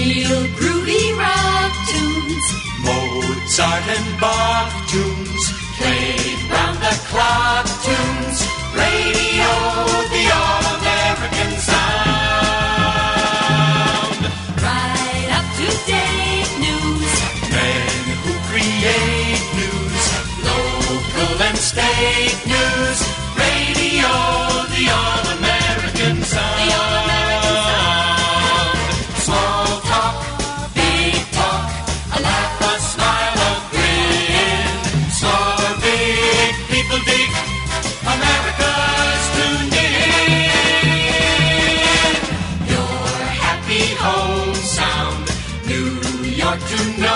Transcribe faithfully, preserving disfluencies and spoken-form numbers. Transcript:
real groovy rock tunes. Mozart and Bach tunes, played round the clock tunes. Radio, the all-American sound. Right up to date news. Men who create news, local and state news. Radio, the all-American sound. The all-American sound. Small talk, big talk, a laugh, a smile, a grin. Small or big, people dig. America's tuned in. Your happy home sound, New York to know.